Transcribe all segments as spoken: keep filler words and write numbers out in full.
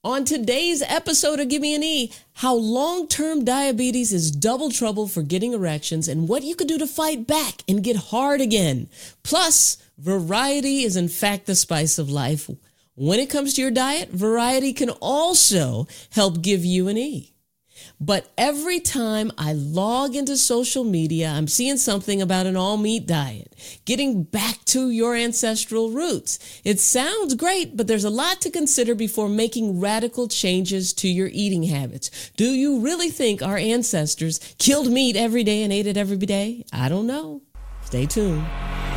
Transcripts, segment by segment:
On today's episode of Give Me an E, how long-term diabetes is double trouble for getting erections and what you can do to fight back and get hard again. Plus, variety is in fact the spice of life. When it comes to your diet, variety can also help give you an E. But every time I log into social media, I'm seeing something about an all-meat diet, getting back to your ancestral roots. It sounds great, but there's a lot to consider before making radical changes to your eating habits. Do you really think our ancestors killed meat every day and ate it every day? I don't know. Stay tuned.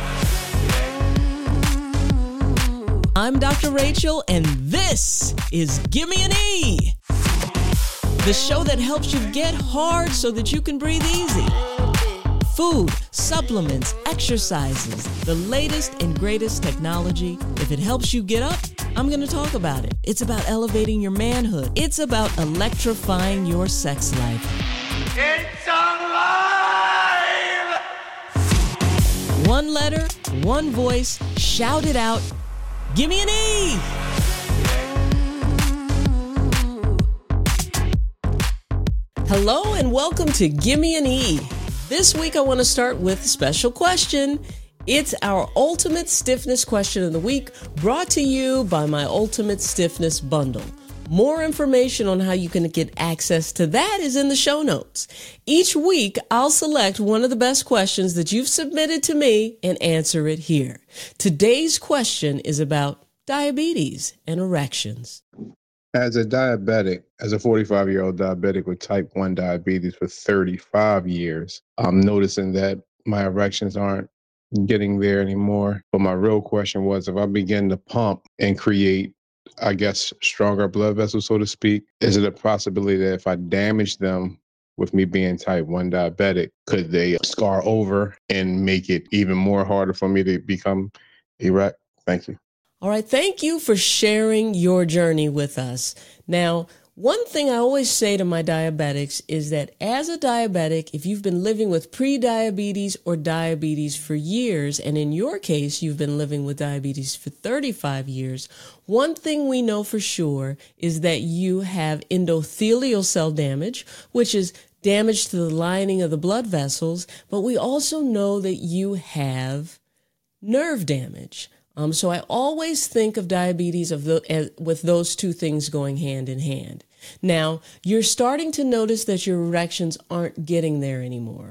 I'm Doctor Rachel, and this is Give Me an E, the show that helps you get hard so that you can breathe easy. Food, supplements, exercises, the latest and greatest technology. If it helps you get up, I'm going to talk about it. It's about elevating your manhood. It's about electrifying your sex life. It's alive! One letter, one voice, shout it out. Give me an E! Hello and welcome to Give Me an E. This week I want to start with a special question. It's our Ultimate Stiffness Question of the Week, brought to you by my Ultimate Stiffness Bundle. More information on how you can get access to that is in the show notes. Each week, I'll select one of the best questions that you've submitted to me and answer it here. Today's question is about diabetes and erections. As a diabetic, as a forty-five-year-old diabetic with type one diabetes for thirty-five years, I'm noticing that my erections aren't getting there anymore. But my real question was, if I begin to pump and create, I guess, stronger blood vessels, so to speak, is it a possibility that if I damage them with me being type one diabetic, could they scar over and make it even more harder for me to become erect? Thank you. All right. Thank you for sharing your journey with us. Now, one thing I always say to my diabetics is that as a diabetic, if you've been living with pre-diabetes or diabetes for years, and in your case, you've been living with diabetes for thirty-five years, one thing we know for sure is that you have endothelial cell damage, which is damage to the lining of the blood vessels, but we also know that you have nerve damage. Um, so I always think of diabetes of the, as, with those two things going hand in hand. Now, you're starting to notice that your erections aren't getting there anymore.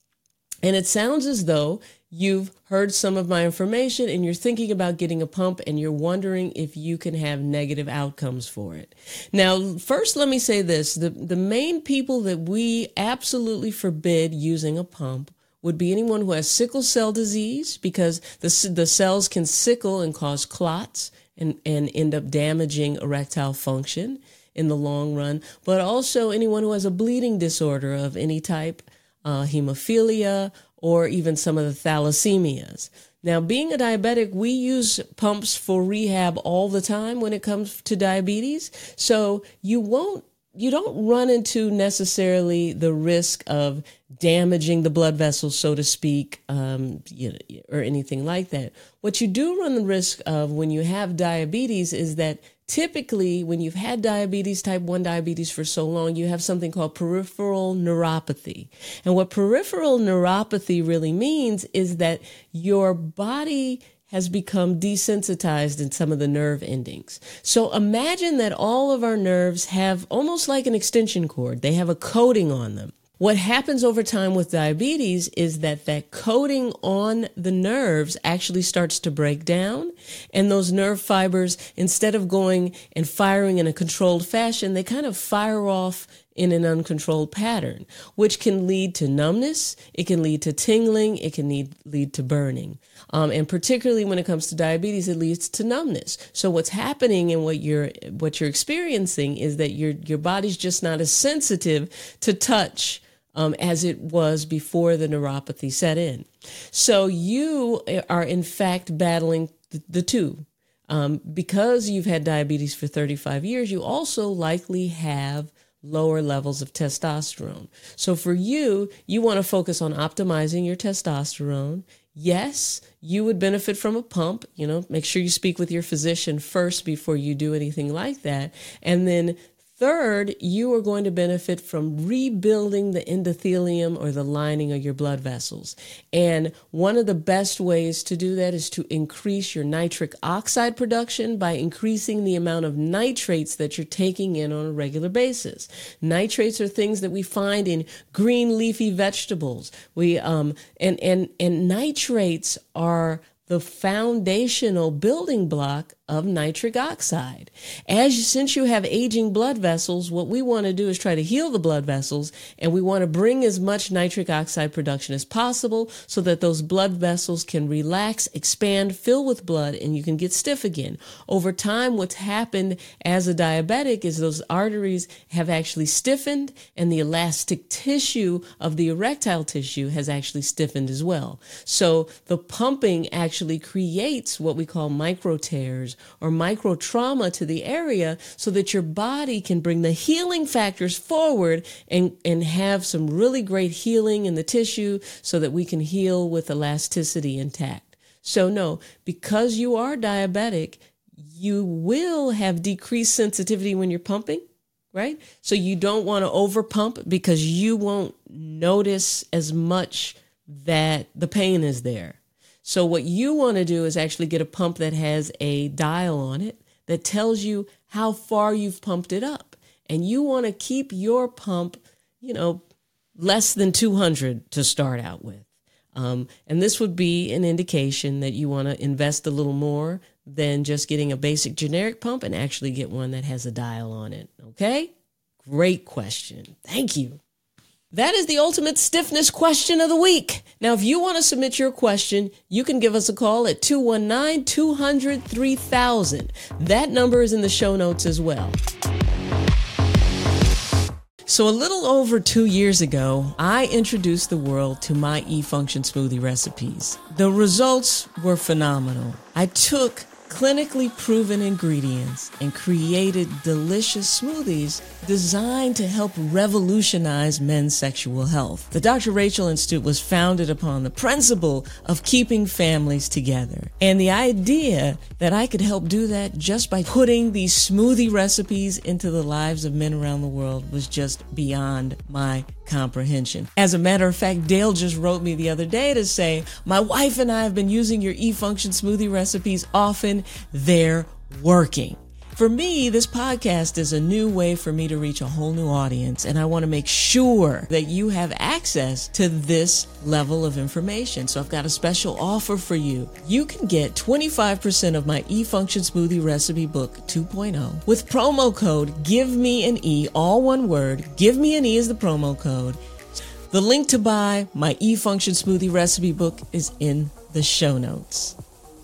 And it sounds as though you've heard some of my information and you're thinking about getting a pump and you're wondering if you can have negative outcomes for it. Now, first, let me say this. The, the main people that we absolutely forbid using a pump would be anyone who has sickle cell disease, because the, the cells can sickle and cause clots and, and end up damaging erectile function in the long run, but also anyone who has a bleeding disorder of any type, uh, hemophilia, or even some of the thalassemias. Now, being a diabetic, we use pumps for rehab all the time when it comes to diabetes, so you won't You don't run into necessarily the risk of damaging the blood vessels, so to speak, um, you know, or anything like that. What you do run the risk of when you have diabetes is that typically when you've had diabetes, type one diabetes for so long, you have something called peripheral neuropathy. And what peripheral neuropathy really means is that your body has become desensitized in some of the nerve endings. So imagine that all of our nerves have almost like an extension cord. They have a coating on them. What happens over time with diabetes is that that coating on the nerves actually starts to break down, and those nerve fibers, instead of going and firing in a controlled fashion, they kind of fire off in an uncontrolled pattern, which can lead to numbness, it can lead to tingling, it can lead, lead to burning. Um, and particularly when it comes to diabetes, it leads to numbness. So what's happening and what you're what you're experiencing is that your your body's just not as sensitive to touch um, as it was before the neuropathy set in. So you are in fact battling the, the two. Um, because you've had diabetes for thirty-five years, you also likely have lower levels of testosterone. So for you, you want to focus on optimizing your testosterone, yes, you would benefit from a pump. You know, make sure you speak with your physician first before you do anything like that. And then third, you are going to benefit from rebuilding the endothelium or the lining of your blood vessels. And one of the best ways to do that is to increase your nitric oxide production by increasing the amount of nitrates that you're taking in on a regular basis. Nitrates are things that we find in green leafy vegetables. We um and and and nitrates are the foundational building block of nitric oxide. As since you have aging blood vessels, what we want to do is try to heal the blood vessels, and we want to bring as much nitric oxide production as possible so that those blood vessels can relax, expand, fill with blood, and you can get stiff again. Over time, what's happened as a diabetic is those arteries have actually stiffened, and the elastic tissue of the erectile tissue has actually stiffened as well. So the pumping actually creates what we call micro tears or micro trauma to the area so that your body can bring the healing factors forward and, and have some really great healing in the tissue so that we can heal with elasticity intact. So no, because you are diabetic, you will have decreased sensitivity when you're pumping, right? So you don't want to over pump because you won't notice as much that the pain is there. So what you want to do is actually get a pump that has a dial on it that tells you how far you've pumped it up. And you want to keep your pump, you know, less than two hundred to start out with. Um, and this would be an indication that you want to invest a little more than just getting a basic generic pump and actually get one that has a dial on it. Okay? Great question. Thank you. That is the ultimate stiffness question of the week. Now, if you want to submit your question, you can give us a call at two one nine, two hundred, three thousand. That number is in the show notes as well. So a little over two years ago, I introduced the world to my eFunction smoothie recipes. The results were phenomenal. I took clinically proven ingredients and created delicious smoothies designed to help revolutionize men's sexual health. The Doctor Rachel Institute was founded upon the principle of keeping families together. And the idea that I could help do that just by putting these smoothie recipes into the lives of men around the world was just beyond my comprehension. As a matter of fact, Dale just wrote me the other day to say, my wife and I have been using your eFunction smoothie recipes often. They're working. For me, this podcast is a new way for me to reach a whole new audience, and I want to make sure that you have access to this level of information. So I've got a special offer for you. You can get twenty-five percent of my eFunction Smoothie Recipe Book two point oh with promo code GIVEMEAN E, all one word. Give Me an E is the promo code. The link to buy my eFunction Smoothie Recipe Book is in the show notes.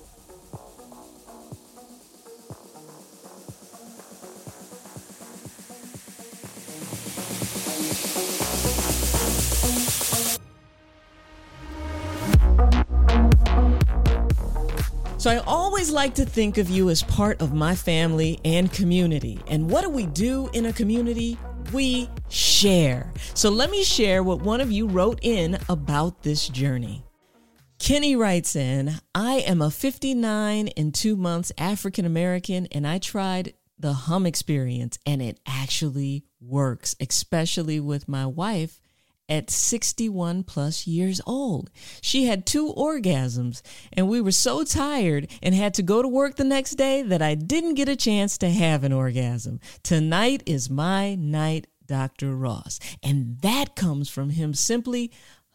So I always like to think of you as part of my family and community. And what do we do in a community? We share. So let me share what one of you wrote in about this journey. Kenny writes in, I am a fifty-nine and two months African American, and I tried the Hum experience, and it actually works, especially with my wife at sixty-one plus years old. She had two orgasms, and we were so tired and had to go to work the next day that I didn't get a chance to have an orgasm. Tonight is my night, Doctor Ross. And that comes from him simply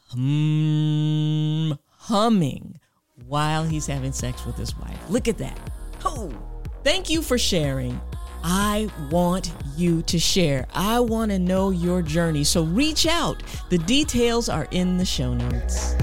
hum, humming while he's having sex with his wife. Look at that. Oh, thank you for sharing. I want you to share. I want to know your journey. So reach out. The details are in the show notes.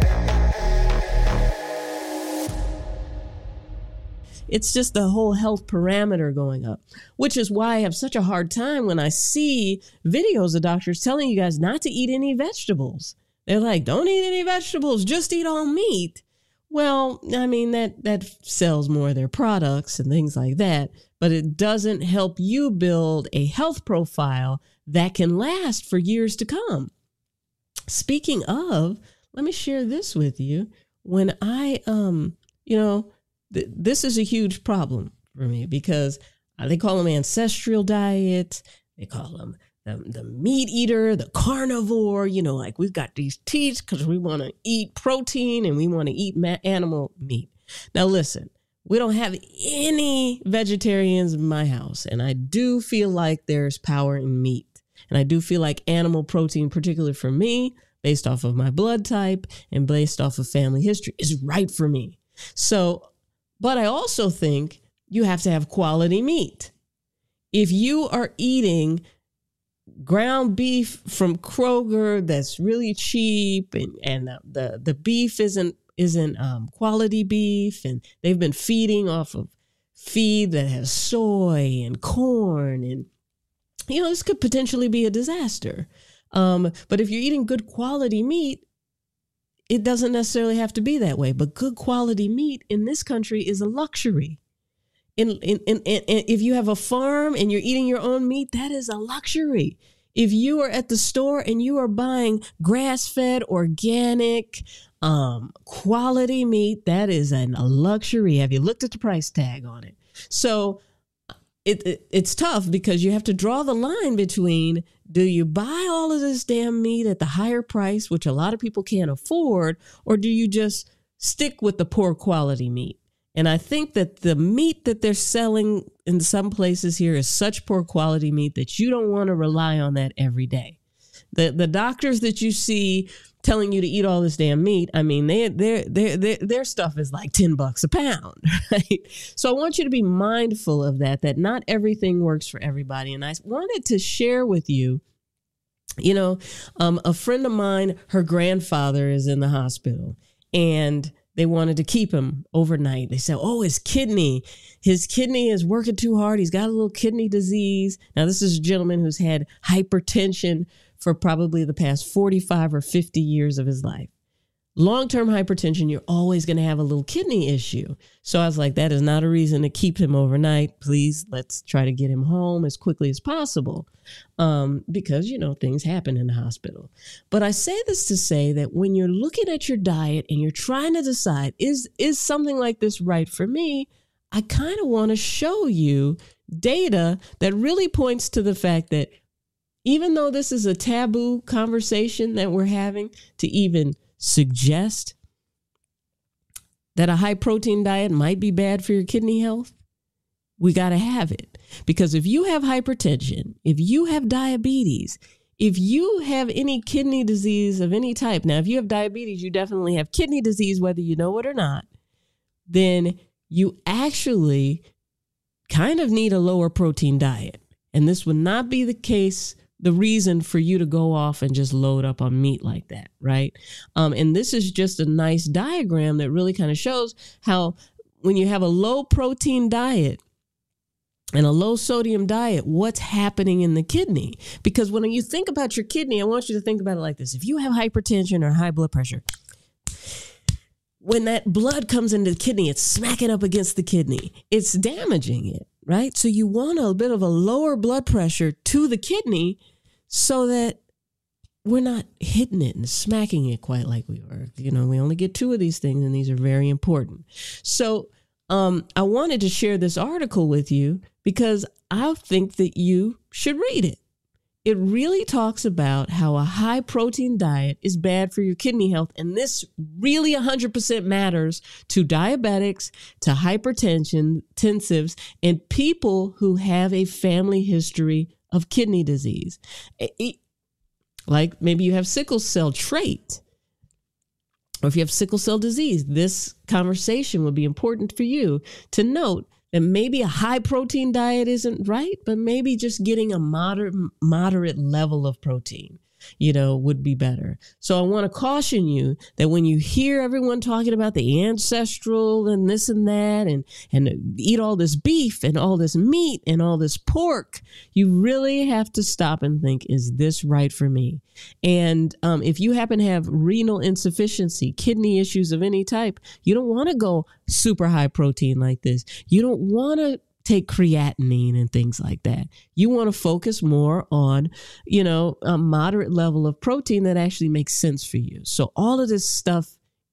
It's just the whole health parameter going up, which is why I have such a hard time when I see videos of doctors telling you guys not to eat any vegetables. They're like, don't eat any vegetables, just eat all meat. Well, I mean, that, that sells more of their products and things like that, but it doesn't help you build a health profile that can last for years to come. Speaking of, let me share this with you. when I, um, you know, th- this is a huge problem for me because they call them ancestral diet. They call them the, the meat eater, the carnivore, you know, like we've got these teats because we want to eat protein and we want to eat ma- animal meat. Now, listen, we don't have any vegetarians in my house, and I do feel like there's power in meat. And I do feel like animal protein, particularly for me, based off of my blood type and based off of family history, is right for me. So, but I also think you have to have quality meat. If you are eating ground beef from Kroger that's really cheap and, and the, the, the beef isn't isn't um, quality beef, and they've been feeding off of feed that has soy and corn, and you know, this could potentially be a disaster. Um, but if you're eating good quality meat, it doesn't necessarily have to be that way. But good quality meat in this country is a luxury. In, in, in, in, if you have a farm and you're eating your own meat, that is a luxury. If you are at the store and you are buying grass-fed, organic, um, quality meat, that is an, a luxury. Have you looked at the price tag on it? So it, it it's tough because you have to draw the line between, do you buy all of this damn meat at the higher price, which a lot of people can't afford, or do you just stick with the poor quality meat? And I think that the meat that they're selling in some places here is such poor quality meat that you don't want to rely on that every day. The the doctors that you see telling you to eat all this damn meat, I mean, they, they, they, they, their stuff is like ten bucks a pound, right? So I want you to be mindful of that, that not everything works for everybody. And I wanted to share with you, you know, um, a friend of mine, her grandfather is in the hospital, and they wanted to keep him overnight. They said, oh, his kidney, his kidney is working too hard. He's got a little kidney disease. Now, this is a gentleman who's had hypertension for probably the past forty-five or fifty years of his life. Long-term hypertension, you're always going to have a little kidney issue. So I was like, that is not a reason to keep him overnight. Please, let's try to get him home as quickly as possible. Um, because, you know, things happen in the hospital. But I say this to say that when you're looking at your diet and you're trying to decide, is, is something like this right for me? I kind of want to show you data that really points to the fact that even though this is a taboo conversation that we're having, to even suggest that a high protein diet might be bad for your kidney health, we got to have it. Because if you have hypertension, if you have diabetes, if you have any kidney disease of any type, now, if you have diabetes, you definitely have kidney disease, whether you know it or not, then you actually kind of need a lower protein diet. And this would not be the case, the reason for you to go off and just load up on meat like that, right? Um, and this is just a nice diagram that really kind of shows how when you have a low protein diet and a low sodium diet, what's happening in the kidney. Because when you think about your kidney, I want you to think about it like this. If you have hypertension or high blood pressure, when that blood comes into the kidney, it's smacking up against the kidney. It's damaging it, right? So you want a bit of a lower blood pressure to the kidney so that we're not hitting it and smacking it quite like we were. You know, we only get two of these things, and these are very important. So um, I wanted to share this article with you because I think that you should read it. It really talks about how a high protein diet is bad for your kidney health. And this really one hundred percent matters to diabetics, to hypertension, intensives, and people who have a family history of kidney disease. Like maybe you have sickle cell trait, or if you have sickle cell disease, this conversation would be important for you to note that maybe a high protein diet isn't right, but maybe just getting a moderate, moderate level of protein, you know, would be better. So I want to caution you that when you hear everyone talking about the ancestral and this and that, and, and eat all this beef and all this meat and all this pork, you really have to stop and think, is this right for me? And um, if you happen to have renal insufficiency, kidney issues of any type, you don't want to go super high protein like this. You don't want to take creatinine and things like that. You want to focus more on, you know, a moderate level of protein that actually makes sense for you. So all of this stuff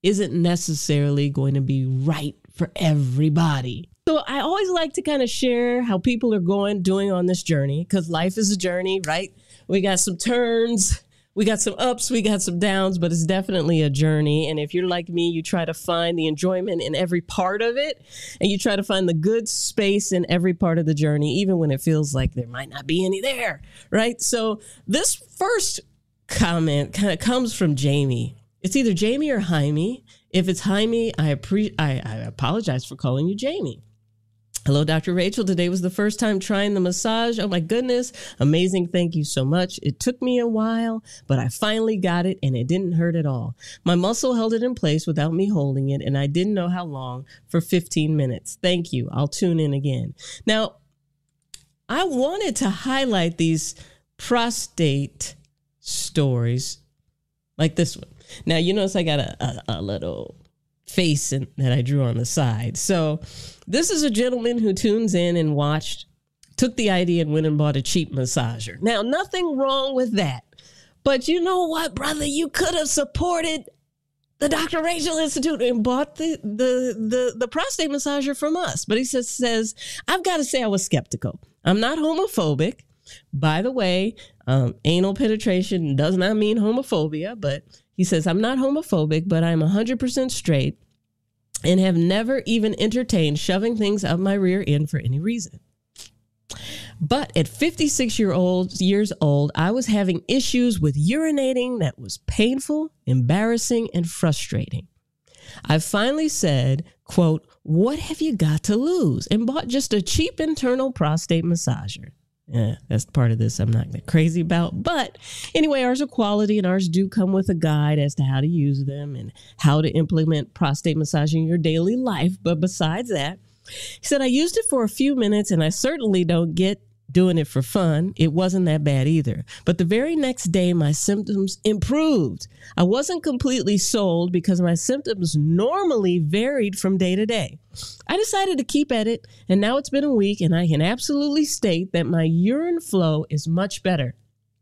isn't necessarily going to be right for everybody. So I always like to kind of share how people are going, doing on this journey, because life is a journey, right? We got some turns, we got some ups, we got some downs, but it's definitely a journey. And if you're like me, you try to find the enjoyment in every part of it, and you try to find the good space in every part of the journey, even when it feels like there might not be any there, right? So this first comment kind of comes from Jamie. It's either Jamie or Jaime. If it's Jaime, I, appre- I, I apologize for calling you Jamie. Hello, Doctor Rachel. Today was the first time trying the massage. Oh, my goodness. Amazing. Thank you so much. It took me a while, but I finally got it and it didn't hurt at all. My muscle held it in place without me holding it, and I didn't know how long for fifteen minutes. Thank you. I'll tune in again. Now, I wanted to highlight these prostate stories like this one. Now, you notice I got a, a, a little face in, that I drew on the side. So this is a gentleman who tunes in and watched, took the idea and went and bought a cheap massager. Now, nothing wrong with that. But you know what, brother? You could have supported the Doctor Rachel Institute and bought the, the, the, the prostate massager from us. But he says, says, I've got to say I was skeptical. I'm not homophobic. By the way, um, anal penetration does not mean homophobia, but he says, I'm not homophobic, but I'm one hundred percent straight and have never even entertained shoving things up my rear end for any reason. But at fifty-six year old, years old, I was having issues with urinating that was painful, embarrassing, and frustrating. I finally said, quote, what have you got to lose? And bought just a cheap internal prostate massager. Yeah, that's part of this I'm not crazy about. But anyway, ours are quality and ours do come with a guide as to how to use them and how to implement prostate massage in your daily life. But besides that, he said, I used it for a few minutes and I certainly don't get doing it for fun. It wasn't that bad either. But the very next day, my symptoms improved. I wasn't completely sold because my symptoms normally varied from day to day. I decided to keep at it, and now it's been a week, and I can absolutely state that my urine flow is much better.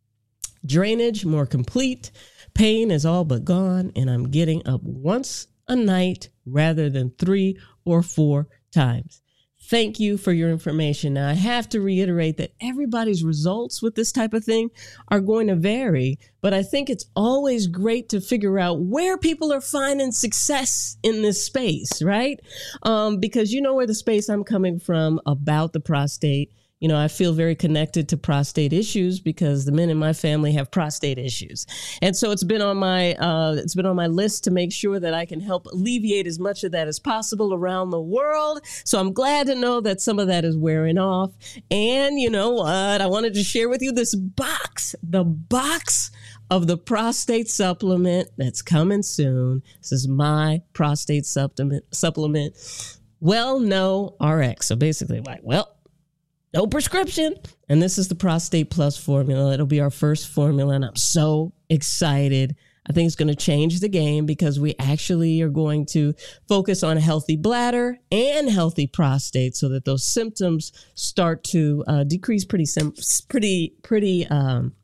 Drainage more complete, pain is all but gone, and I'm getting up once a night rather than three or four times. Thank you for your information. Now, I have to reiterate that everybody's results with this type of thing are going to vary, but I think it's always great to figure out where people are finding success in this space, right? Um, because you know where the space I'm coming from about the prostate. You know, I feel very connected to prostate issues because the men in my family have prostate issues. And so it's been on my uh, it's been on my list to make sure that I can help alleviate as much of that as possible around the world. So I'm glad to know that some of that is wearing off. And you know what? I wanted to share with you this box, the box of the prostate supplement that's coming soon. This is my prostate supplement, supplement. Well, no R X. So basically, like, well, no prescription. And this is the Prostate Plus formula. It'll be our first formula, and I'm so excited. I think it's going to change the game because we actually are going to focus on a healthy bladder and healthy prostate so that those symptoms start to uh, decrease pretty, sim- pretty, pretty, um,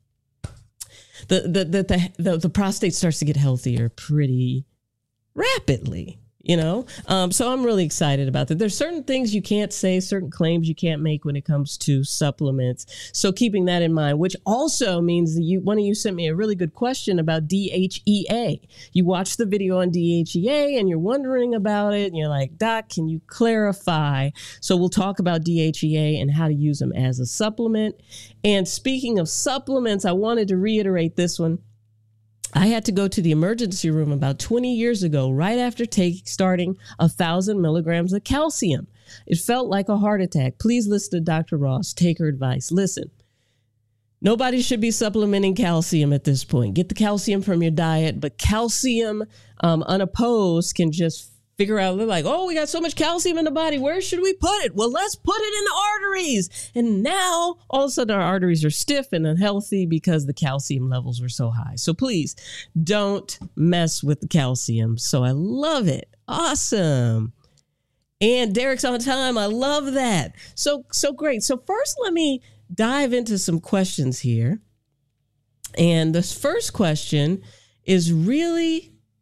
the, the, the, the, the, the prostate starts to get healthier pretty rapidly. You know, um, so I'm really excited about that. There's certain things you can't say, certain claims you can't make when it comes to supplements. So keeping that in mind, which also means that you, one of you sent me a really good question about D H E A. You watched the video on D H E A and you're wondering about it. And you're like, Doc, can you clarify? So we'll talk about D H E A and how to use them as a supplement. And speaking of supplements, I wanted to reiterate this one. I had to go to the emergency room about twenty years ago, right after take, starting a thousand milligrams of calcium. It felt like a heart attack. Please listen to Doctor Ross. Take her advice. Listen, nobody should be supplementing calcium at this point. Get the calcium from your diet, but calcium um, unopposed can just figure out, they're like, oh, we got so much calcium in the body. Where should we put it? Well, let's put it in the arteries. And now all of a sudden our arteries are stiff and unhealthy because the calcium levels were so high. So please don't mess with the calcium. So I love it. Awesome. And Derek's on time. I love that. So, so great. So first, let me dive into some questions here. And this first question is really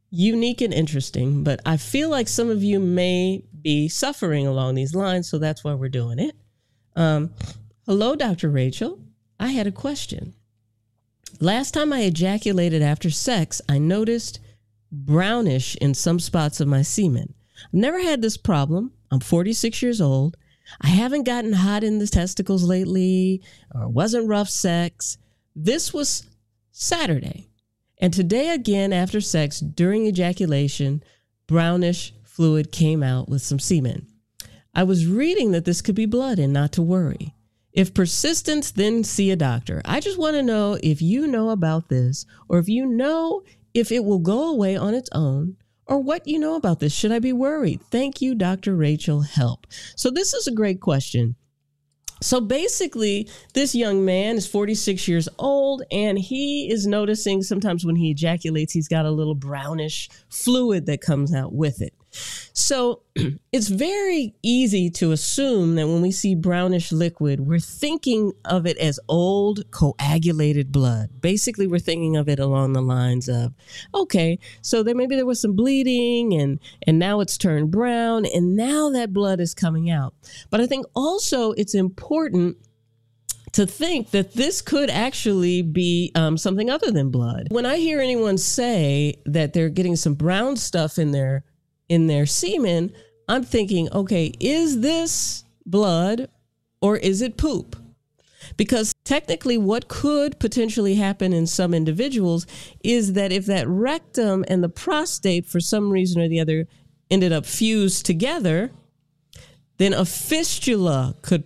unique and interesting, but I feel like some of you may be suffering along these lines, so that's why we're doing it. Um, hello, Doctor Rachel. I had a question. Last time I ejaculated after sex, I noticed brownish in some spots of my semen. I've never had this problem. I'm forty-six years old. I haven't gotten hot in the testicles lately, or wasn't rough sex. This was Saturday. And today again, after sex, during ejaculation, brownish fluid came out with some semen. I was reading that this could be blood and not to worry. If persistent, then see a doctor. I just want to know if you know about this, or if you know if it will go away on its own, or what you know about this. Should I be worried? Thank you, Doctor Rachel. Help. So this is a great question. So basically, this young man is forty-six years old, and he is noticing sometimes when he ejaculates, he's got a little brownish fluid that comes out with it. So it's very easy to assume that when we see brownish liquid, we're thinking of it as old coagulated blood. Basically, we're thinking of it along the lines of, okay, so there maybe there was some bleeding and, and now it's turned brown and now that blood is coming out. But I think also it's important to think that this could actually be um, something other than blood. When I hear anyone say that they're getting some brown stuff in their in their semen, I'm thinking, okay, is this blood or is it poop? Because technically what could potentially happen in some individuals is that if that rectum and the prostate for some reason or the other ended up fused together, then a fistula could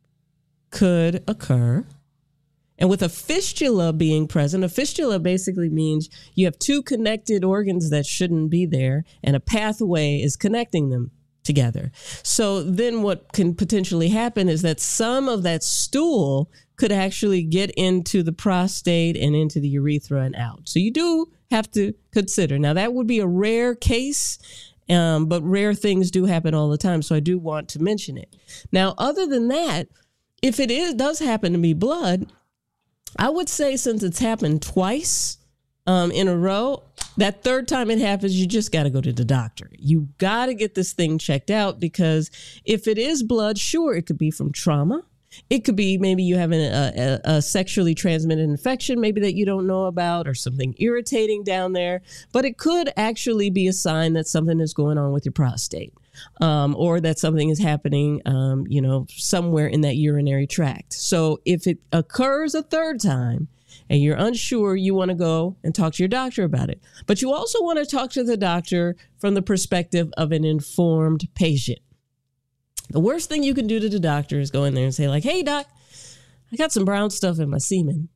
could occur. And with a fistula being present, a fistula basically means you have two connected organs that shouldn't be there, and a pathway is connecting them together. So then what can potentially happen is that some of that stool could actually get into the prostate and into the urethra and out. So you do have to consider. Now, that would be a rare case, um, but rare things do happen all the time. So I do want to mention it. Now, other than that, if it is does happen to be blood, I would say since it's happened twice um, in a row, that third time it happens, you just got to go to the doctor. You got to get this thing checked out, because if it is blood, sure, it could be from trauma. It could be maybe you have a, a, a sexually transmitted infection, maybe that you don't know about, or something irritating down there. But it could actually be a sign that something is going on with your prostate. Um, or that something is happening, um, you know, somewhere in that urinary tract. So if it occurs a third time and you're unsure, you want to go and talk to your doctor about it. But you also want to talk to the doctor from the perspective of an informed patient. The worst thing you can do to the doctor is go in there and say like, hey, doc, I got some brown stuff in my semen.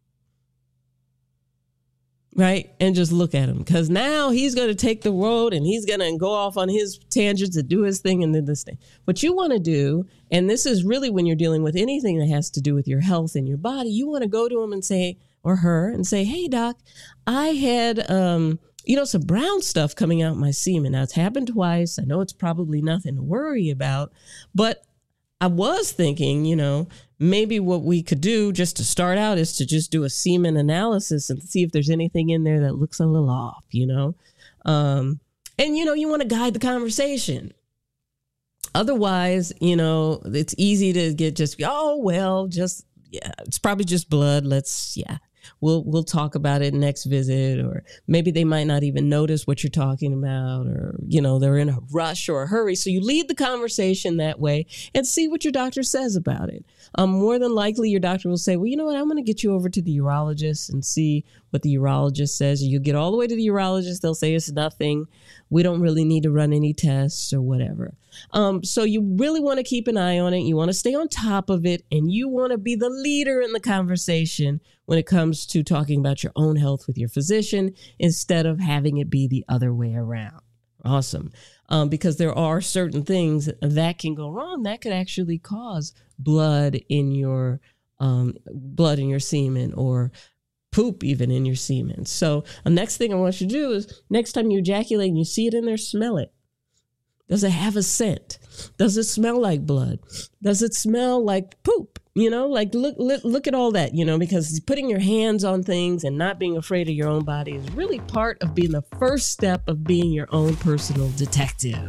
Right? And just look at him, because now he's going to take the road and he's going to go off on his tangents and do his thing and then this thing. What you want to do, and this is really when you're dealing with anything that has to do with your health and your body, you want to go to him and say, or her, and say, hey, doc, I had, um, you know, some brown stuff coming out my semen. Now, it's happened twice. I know it's probably nothing to worry about, but I was thinking, you know, maybe what we could do just to start out is to just do a semen analysis and see if there's anything in there that looks a little off, you know. Um, and, you know, you want to guide the conversation. Otherwise, you know, it's easy to get just, oh, well, just, yeah, it's probably just blood. Let's, yeah. We'll we'll talk about it next visit, or maybe they might not even notice what you're talking about, or, you know, they're in a rush or a hurry. So you lead the conversation that way and see what your doctor says about it. Um, more than likely, your doctor will say, well, you know what, I'm going to get you over to the urologist and see what the urologist says. You get all the way to the urologist. They'll say it's nothing. We don't really need to run any tests or whatever. Um, so you really want to keep an eye on it. You want to stay on top of it, and you want to be the leader in the conversation when it comes to talking about your own health with your physician, instead of having it be the other way around. Awesome. Um, because there are certain things that can go wrong that could actually cause blood in your um, blood in your semen, or poop even in your semen. So the next thing I want you to do is, next time you ejaculate and you see it in there, smell it. Does it have a scent? Does it smell like blood? Does it smell like poop? You know, like look, look, look at all that, you know, because putting your hands on things and not being afraid of your own body is really part of being the first step of being your own personal detective.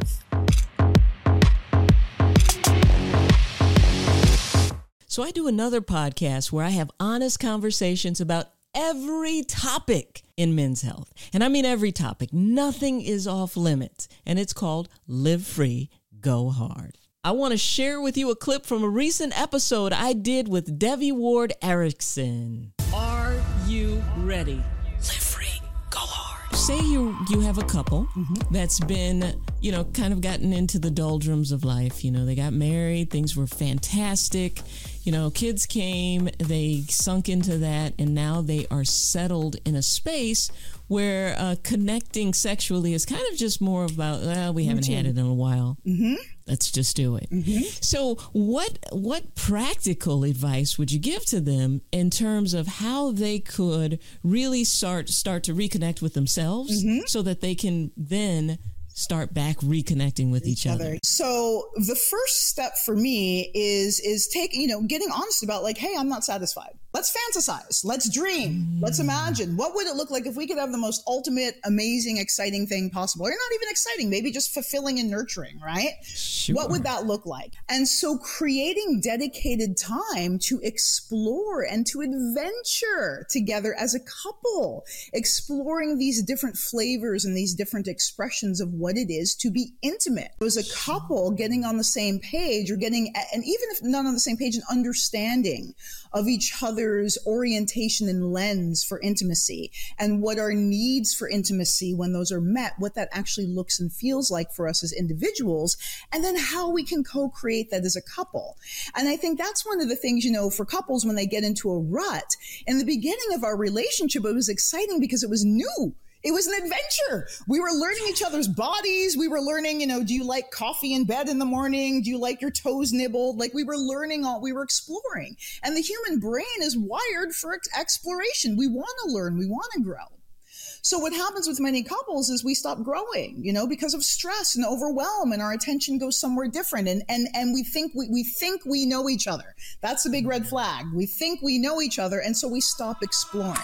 So I do another podcast where I have honest conversations about every topic in men's health. And I mean every topic. Nothing is off limits. And it's called Live Free, Go Hard. I want to share with you a clip from a recent episode I did with Debbie Ward Erickson. Are you ready? Live free, go hard. Say you you have a couple mm-hmm. that's been, you know, kind of gotten into the doldrums of life. You know, they got married, things were fantastic. You know, kids came, they sunk into that, and now they are settled in a space where uh, connecting sexually is kind of just more about, well, we haven't had it in a while. Mm-hmm. Let's just do it. Mm-hmm. So what what practical advice would you give to them in terms of how they could really start start to reconnect with themselves mm-hmm. so that they can then start back reconnecting with each, each other. other. So the first step for me is is taking, you know, getting honest about like, hey, I'm not satisfied. Let's fantasize. Let's dream. Mm. Let's imagine. What would it look like if we could have the most ultimate, amazing, exciting thing possible? Or not even exciting, maybe just fulfilling and nurturing, right? Sure. What would that look like? And so creating dedicated time to explore and to adventure together as a couple, exploring these different flavors and these different expressions of what it is to be intimate. As a couple getting on the same page or getting, and even if not on the same page, an understanding of each other's orientation and lens for intimacy and what our needs for intimacy when those are met, what that actually looks and feels like for us as individuals, and then how we can co-create that as a couple. And I think that's one of the things, you know, for couples when they get into a rut. In the beginning of our relationship, it was exciting because it was new. It was an adventure. We were learning each other's bodies. We were learning, you know, do you like coffee in bed in the morning? Do you like your toes nibbled? Like we were learning all, we were exploring. And the human brain is wired for exploration. We want to learn. We want to grow. So what happens with many couples is we stop growing, you know, because of stress and overwhelm, and our attention goes somewhere different. And and and we think we, we think we know each other. That's a big red flag. We think we know each other, and so we stop exploring.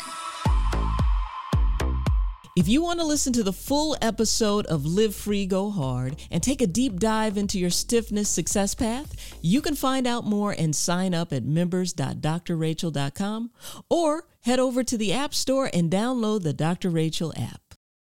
If you want to listen to the full episode of Live Free, Go Hard and take a deep dive into your stiffness success path, you can find out more and sign up at members dot dr rachel dot com or head over to the App Store and download the Doctor Rachel app.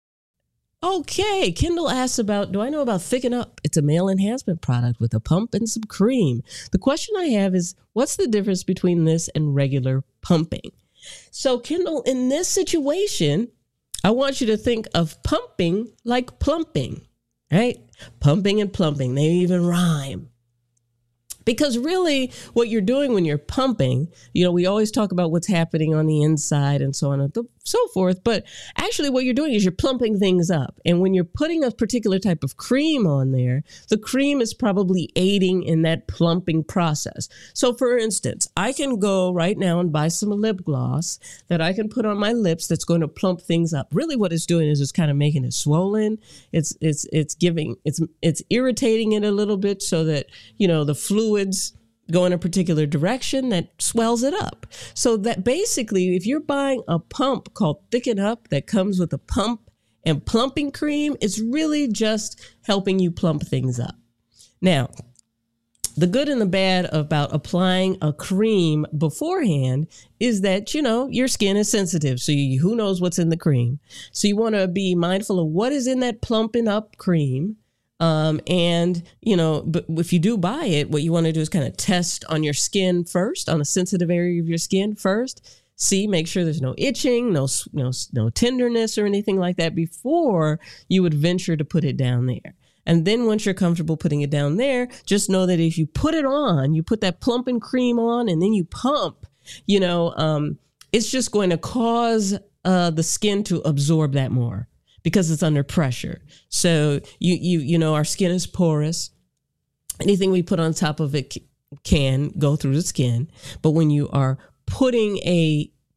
Okay, Kendall asks about, do I know about Thicken Up? It's a male enhancement product with a pump and some cream. The question I have is, what's the difference between this and regular pumping? So Kendall, in this situation, I want you to think of pumping like plumping, right? Pumping and plumping, they even rhyme. Because really what you're doing when you're pumping, you know, we always talk about what's happening on the inside and so on and so forth. But actually what you're doing is you're plumping things up. And when you're putting a particular type of cream on there, the cream is probably aiding in that plumping process. So for instance, I can go right now and buy some lip gloss that I can put on my lips that's going to plump things up. Really what it's doing is it's kind of making it swollen. It's it's it's giving it's it's irritating it a little bit so that, you know, the fluids go in a particular direction that swells it up. So that basically, if you're buying a pump called Thicken Up that comes with a pump and plumping cream, it's really just helping you plump things up. Now, the good and the bad about applying a cream beforehand is that, you know, your skin is sensitive. So you, who knows what's in the cream? So you want to be mindful of what is in that plumping up cream. Um, and, you know, but if you do buy it, what you want to do is kind of test on your skin first, on a sensitive area of your skin first. See, make sure there's no itching, no, no, no tenderness or anything like that before you would venture to put it down there. And then once you're comfortable putting it down there, just know that if you put it on, you put that plumping cream on and then you pump, you know, um, it's just going to cause uh, the skin to absorb that more, because it's under pressure. So, you you you know, our skin is porous. Anything we put on top of it can go through the skin. But when you are putting a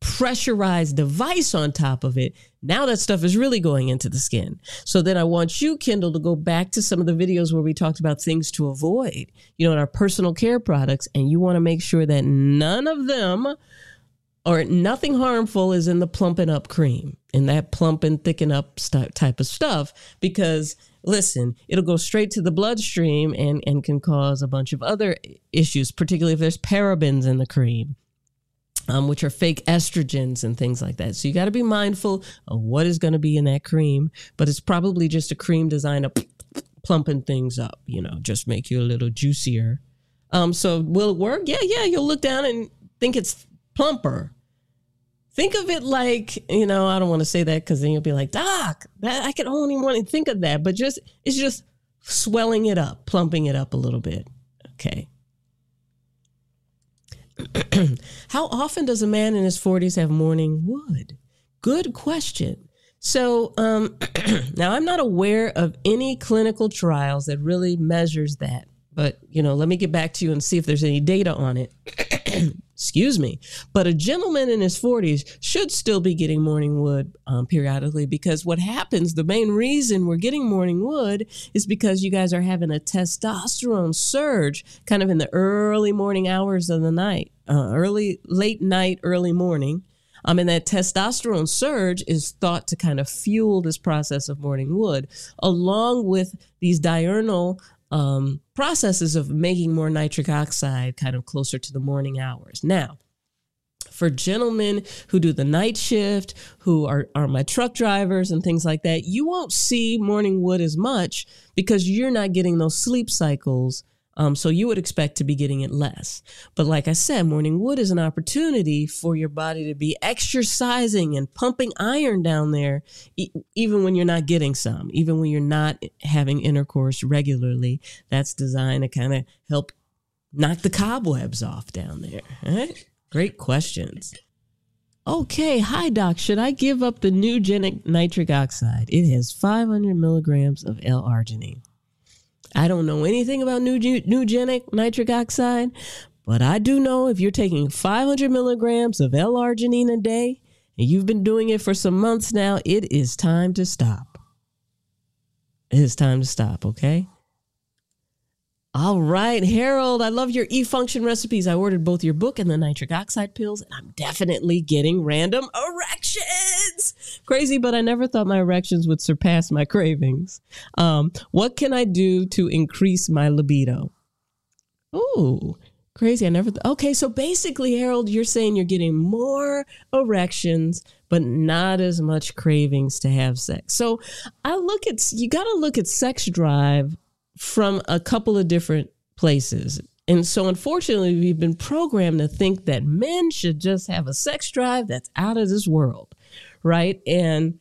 pressurized device on top of it, now that stuff is really going into the skin. So then I want you, Kendall, to go back to some of the videos where we talked about things to avoid, you know, in our personal care products. And you want to make sure that none of them or nothing harmful is in the Plump-N' Up cream, in that plump and thicken up st- type of stuff, because listen, it'll go straight to the bloodstream and, and can cause a bunch of other issues, particularly if there's parabens in the cream, um, which are fake estrogens and things like that. So you got to be mindful of what is going to be in that cream, but it's probably just a cream designed to plumping things up, you know, just make you a little juicier. Um, so will it work? Yeah, yeah. You'll look down and think it's plumper. Think of it like, you know, I don't want to say that because then you'll be like, Doc, that, I can only want to think of that. But just it's just swelling it up, plumping it up a little bit. Okay. How often does a man in his forties have morning wood? Good question. So um, now I'm not aware of any clinical trials that really measures that. But, you know, let me get back to you and see if there's any data on it. Excuse me. But a gentleman in his forties should still be getting morning wood um, periodically, because what happens, the main reason we're getting morning wood is because you guys are having a testosterone surge kind of in the early morning hours of the night, uh, early, late night, early morning. Um, and that testosterone surge is thought to kind of fuel this process of morning wood, along with these diurnal Um, processes of making more nitric oxide kind of closer to the morning hours. Now, for gentlemen who do the night shift, who are, are my truck drivers and things like that, you won't see morning wood as much because you're not getting those sleep cycles. Um, so you would expect to be getting it less. But like I said, morning wood is an opportunity for your body to be exercising and pumping iron down there, e- even when you're not getting some, even when you're not having intercourse regularly. That's designed to kind of help knock the cobwebs off down there. All right? Great questions. Okay. Hi, Doc. Should I give up the Nugenic nitric oxide? It has five hundred milligrams of L-arginine. I don't know anything about Nugenic nitric oxide, but I do know if you're taking five hundred milligrams of L-arginine a day and you've been doing it for some months now, it is time to stop. It is time to stop, okay? All right, Harold, I love your E-Function recipes. I ordered both your book and the nitric oxide pills, and I'm definitely getting random erections. Crazy, but I never thought my erections would surpass my cravings. Um, what can I do to increase my libido? Ooh, crazy. I never. Th- okay, so basically, Harold, you're saying you're getting more erections, but not as much cravings to have sex. So I look at, you got to look at sex drive from a couple of different places. And so unfortunately, we've been programmed to think that men should just have a sex drive that's out of this world, right? And,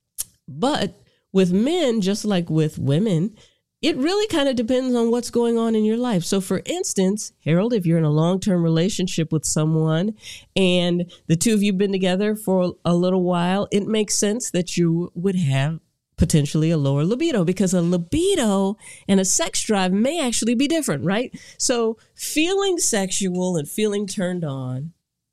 but with men, just like with women, it really kind of depends on what's going on in your life. So for instance, Harold, if you're in a long-term relationship with someone and the two of you have been together for a little while, it makes sense that you would have potentially a lower libido, because a libido and a sex drive may actually be different, right? So feeling sexual and feeling turned on,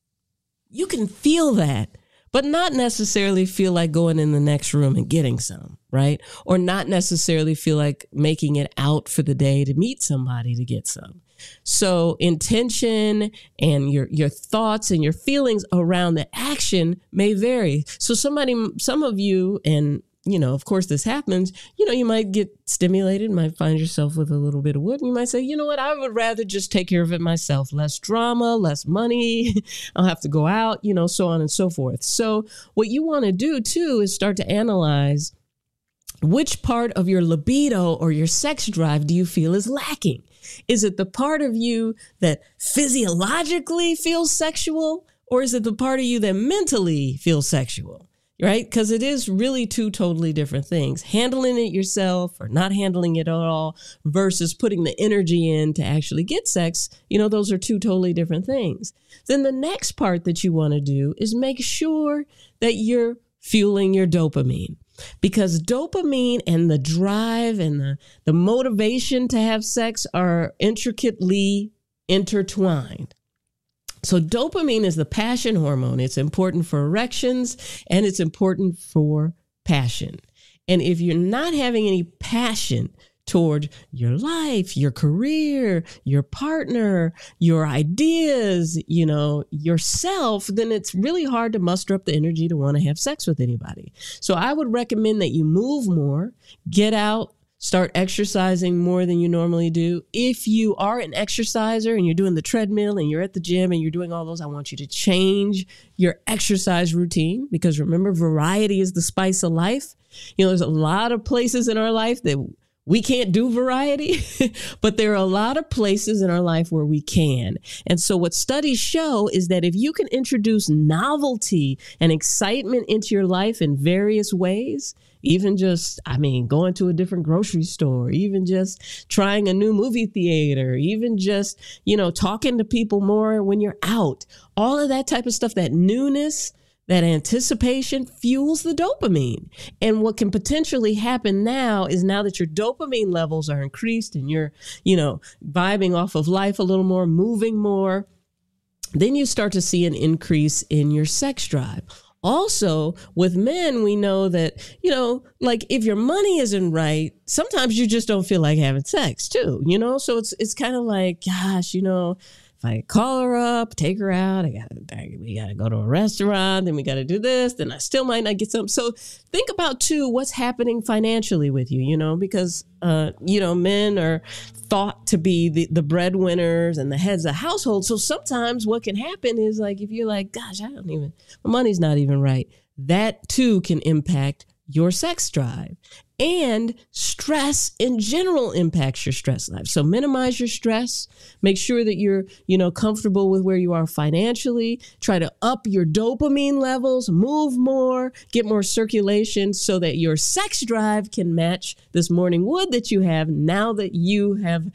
you can feel that, but not necessarily feel like going in the next room and getting some, right? Or not necessarily feel like making it out for the day to meet somebody to get some. So intention and your your thoughts and your feelings around the action may vary. So somebody, some of you, and you know, of course, this happens, you know, you might get stimulated, might find yourself with a little bit of wood. And you might say, you know what, I would rather just take care of it myself. Less drama, less money. I'll have to go out, you know, so on and so forth. So what you want to do, too, is start to analyze which part of your libido or your sex drive do you feel is lacking? Is it the part of you that physiologically feels sexual, or is it the part of you that mentally feels sexual? Right? Because it is really two totally different things. Handling it yourself or not handling it at all versus putting the energy in to actually get sex. You know, those are two totally different things. Then the next part that you want to do is make sure that you're fueling your dopamine, because dopamine and the drive and the, the motivation to have sex are intricately intertwined. So dopamine is the passion hormone. It's important for erections and it's important for passion. And if you're not having any passion toward your life, your career, your partner, your ideas, you know, yourself, then it's really hard to muster up the energy to want to have sex with anybody. So I would recommend that you move more, get out, start exercising more than you normally do. If you are an exerciser and you're doing the treadmill and you're at the gym and you're doing all those, I want you to change your exercise routine, because remember, variety is the spice of life. You know, there's a lot of places in our life that we can't do variety, but there are a lot of places in our life where we can. And so what studies show is that if you can introduce novelty and excitement into your life in various ways, even just, I mean, going to a different grocery store, even just trying a new movie theater, even just, you know, talking to people more when you're out, all of that type of stuff, that newness, that anticipation fuels the dopamine. And what can potentially happen now is, now that your dopamine levels are increased and you're, you know, vibing off of life a little more, moving more, then you start to see an increase in your sex drive. Also, with men, we know that, you know, like if your money isn't right, sometimes you just don't feel like having sex too, you know? So it's it's kind of like, gosh, you know, if I call her up, take her out, I gotta, we gotta go to a restaurant, then we gotta do this, then I still might not get some. So think about too, what's happening financially with you, you know, because, uh, you know, men are thought to be the, the breadwinners and the heads of household. So sometimes what can happen is, like, if you're like, gosh, I don't even, my money's not even right, that too can impact your sex drive. And stress in general impacts your stress life. So minimize your stress. Make sure that you're, you know, comfortable with where you are financially. Try to up your dopamine levels, move more, get more circulation so that your sex drive can match this morning wood that you have now that you have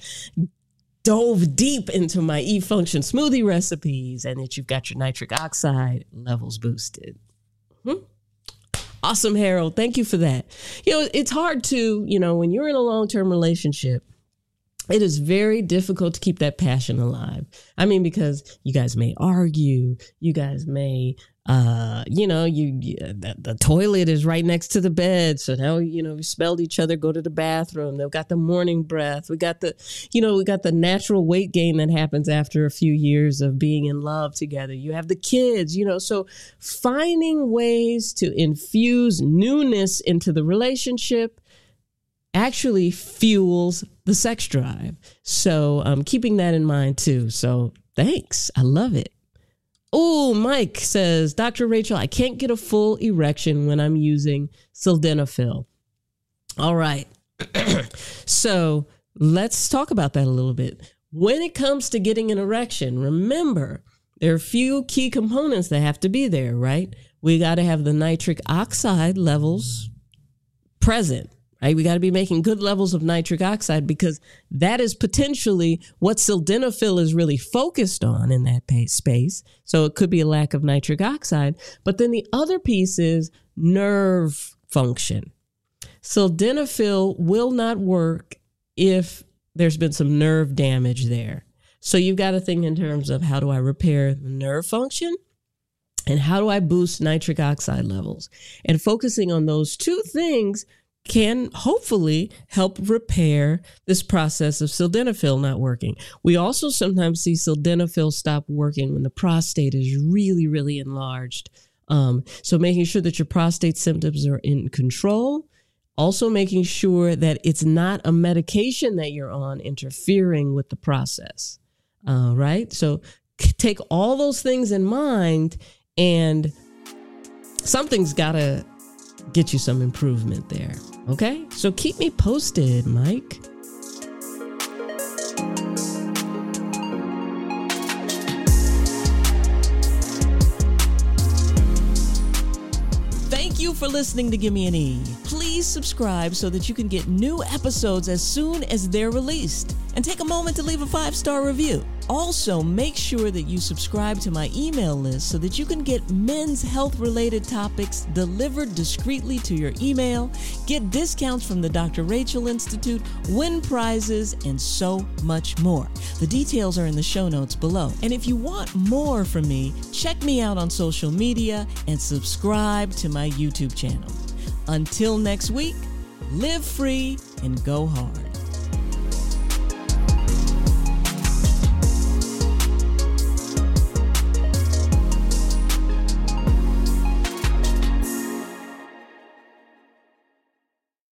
dove deep into my E-Function smoothie recipes and that you've got your nitric oxide levels boosted. Hmm? Awesome, Harold. Thank you for that. You know, it's hard to, you know, when you're in a long-term relationship, it is very difficult to keep that passion alive. I mean, because you guys may argue, you guys may, uh, you know, you, you the, the toilet is right next to the bed. So now, you know, we smelled each other, go to the bathroom. They've got the morning breath. We got the, you know, we got the natural weight gain that happens after a few years of being in love together. You have the kids, you know, so finding ways to infuse newness into the relationship actually fuels the sex drive. So um, keeping that in mind too. So thanks. I love it. Oh, Mike says, Doctor Rachel, I can't get a full erection when I'm using sildenafil. All right. So let's talk about that a little bit. When it comes to getting an erection, remember, there are a few key components that have to be there, right? We got to have the nitric oxide levels present. Right? We got to be making good levels of nitric oxide, because that is potentially what sildenafil is really focused on in that space. So it could be a lack of nitric oxide. But then the other piece is nerve function. Sildenafil will not work if there's been some nerve damage there. So you've got to think in terms of, how do I repair the nerve function? And how do I boost nitric oxide levels? And focusing on those two things can hopefully help repair this process of sildenafil not working. We also sometimes see sildenafil stop working when the prostate is really, really enlarged. Um, so making sure that your prostate symptoms are in control. Also making sure that it's not a medication that you're on interfering with the process. Uh, right? So take all those things in mind, and something's got to get you some improvement there. Okay? So keep me posted, Mike. Thank you for listening to Gimme an E. Please subscribe so that you can get new episodes as soon as they're released. And take a moment to leave a five-star review. Also, make sure that you subscribe to my email list so that you can get men's health-related topics delivered discreetly to your email, get discounts from the Doctor Rachel Institute, win prizes, and so much more. The details are in the show notes below. And if you want more from me, check me out on social media and subscribe to my YouTube channel. Until next week, live free and go hard.